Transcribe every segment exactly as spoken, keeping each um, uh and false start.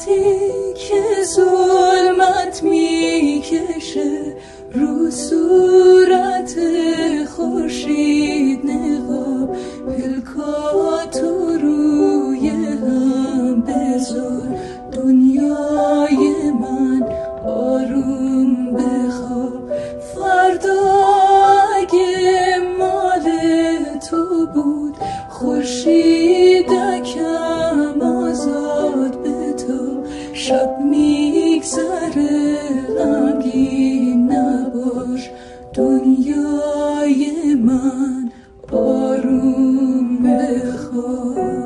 وقتی که ظلمت میکشه رو صورت خورشید نقاب، پلکاتو روی هم بذار، دنیای من آروم بخواب. فردا اگه مال تو بود خورشیدکم آزاد به تو، شب میگذره غمگین نباش، دنیای من آروم بخواب.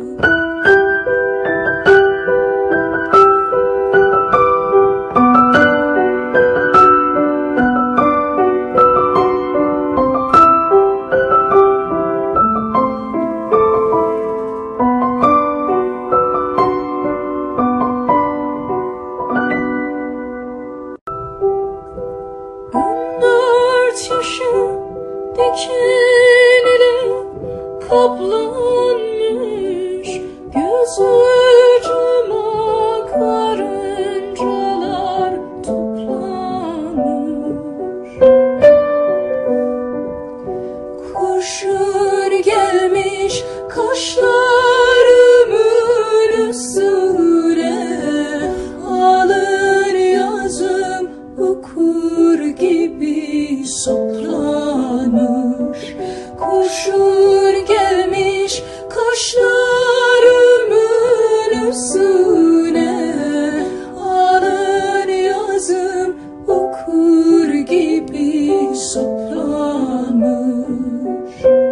Dikenle kaplanmış göz ucuma karıncalar toplanmış. Kurşun gelmiş kaşlarımın üstüne, alır yazım okur gibi soplanmış. Kurşun gelmiş kaşlarımın üstüne, alır yazım okur gibi soplanmış.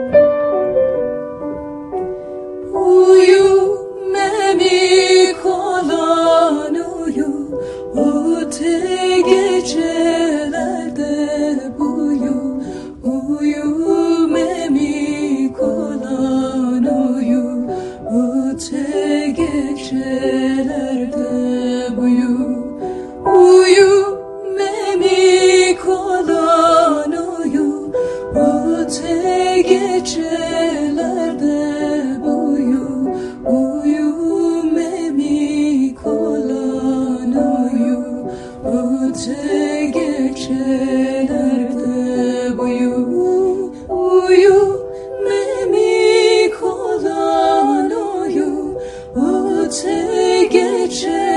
Uyu memik olan uyu, öte gecelerde buyu. Uyu memik olan uyu, öte gecelerde buyu. Uyu memik olan uyu, öte gecelerde buyu. Uyu memik olan uyu, öte gecelerde buyu. Uyu memik olan uyu, öte gecelerde